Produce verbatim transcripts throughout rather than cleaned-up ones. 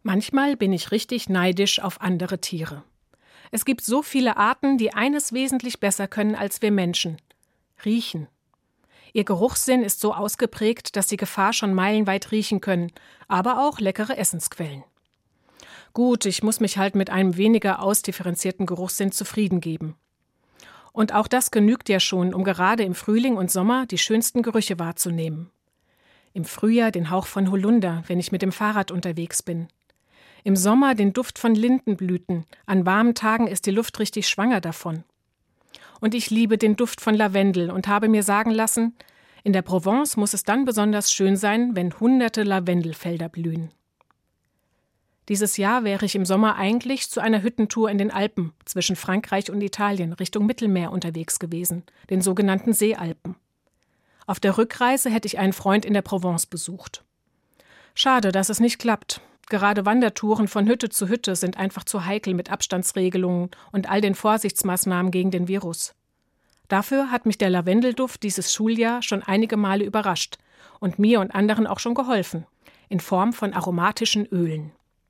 Manchmal bin ich richtig neidisch auf andere Tiere. Es gibt so viele Arten, die eines wesentlich besser können als wir Menschen: riechen. Ihr Geruchssinn ist so ausgeprägt, dass sie Gefahr schon meilenweit riechen können, aber auch leckere Essensquellen. Gut, ich muss mich halt mit einem weniger ausdifferenzierten Geruchssinn zufrieden geben. Und auch das genügt ja schon, um gerade im Frühling und Sommer die schönsten Gerüche wahrzunehmen. Im Frühjahr den Hauch von Holunder, wenn ich mit dem Fahrrad unterwegs bin. Im Sommer den Duft von Lindenblüten, an warmen Tagen ist die Luft richtig schwanger davon. Und ich liebe den Duft von Lavendel und habe mir sagen lassen, in der Provence muss es dann besonders schön sein, wenn hunderte Lavendelfelder blühen. Dieses Jahr wäre ich im Sommer eigentlich zu einer Hüttentour in den Alpen zwischen Frankreich und Italien Richtung Mittelmeer unterwegs gewesen, den sogenannten Seealpen. Auf der Rückreise hätte ich einen Freund in der Provence besucht. Schade, dass es nicht klappt. Gerade Wandertouren von Hütte zu Hütte sind einfach zu heikel mit Abstandsregelungen und all den Vorsichtsmaßnahmen gegen den Virus. Dafür hat mich der Lavendelduft dieses Schuljahr schon einige Male überrascht und mir und anderen auch schon geholfen, in Form von aromatischen Ölen.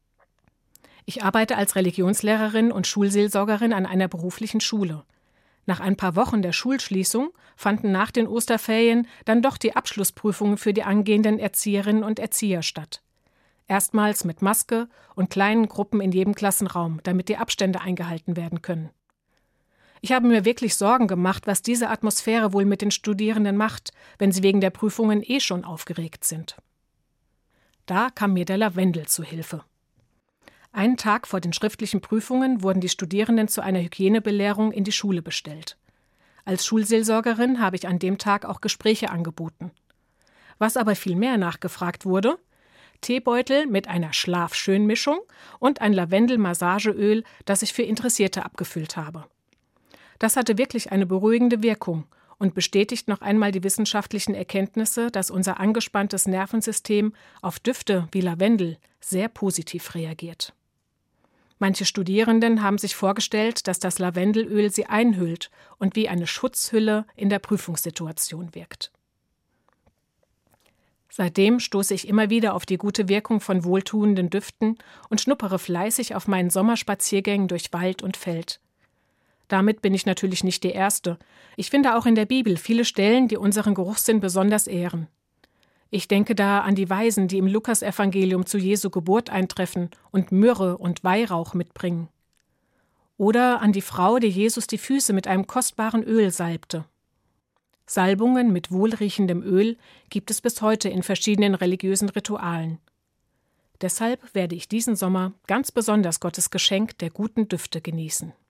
Ich arbeite als Religionslehrerin und Schulseelsorgerin an einer beruflichen Schule. Nach ein paar Wochen der Schulschließung fanden nach den Osterferien dann doch die Abschlussprüfungen für die angehenden Erzieherinnen und Erzieher statt. Erstmals mit Maske und kleinen Gruppen in jedem Klassenraum, damit die Abstände eingehalten werden können. Ich habe mir wirklich Sorgen gemacht, was diese Atmosphäre wohl mit den Studierenden macht, wenn sie wegen der Prüfungen eh schon aufgeregt sind. Da kam mir der Lavendel zu Hilfe. Einen Tag vor den schriftlichen Prüfungen wurden die Studierenden zu einer Hygienebelehrung in die Schule bestellt. Als Schulseelsorgerin habe ich an dem Tag auch Gespräche angeboten. Was aber viel mehr nachgefragt wurde: Teebeutel mit einer Schlaf-Schön-Mischung und ein Lavendel-Massageöl, das ich für Interessierte abgefüllt habe. Das hatte wirklich eine beruhigende Wirkung und bestätigt noch einmal die wissenschaftlichen Erkenntnisse, dass unser angespanntes Nervensystem auf Düfte wie Lavendel sehr positiv reagiert. Manche Studierenden haben sich vorgestellt, dass das Lavendelöl sie einhüllt und wie eine Schutzhülle in der Prüfungssituation wirkt. Seitdem stoße ich immer wieder auf die gute Wirkung von wohltuenden Düften und schnuppere fleißig auf meinen Sommerspaziergängen durch Wald und Feld. Damit bin ich natürlich nicht die Erste. Ich finde auch in der Bibel viele Stellen, die unseren Geruchssinn besonders ehren. Ich denke da an die Weisen, die im Lukasevangelium zu Jesu Geburt eintreffen und Myrrhe und Weihrauch mitbringen. Oder an die Frau, die Jesus die Füße mit einem kostbaren Öl salbte. Salbungen mit wohlriechendem Öl gibt es bis heute in verschiedenen religiösen Ritualen. Deshalb werde ich diesen Sommer ganz besonders Gottes Geschenk der guten Düfte genießen.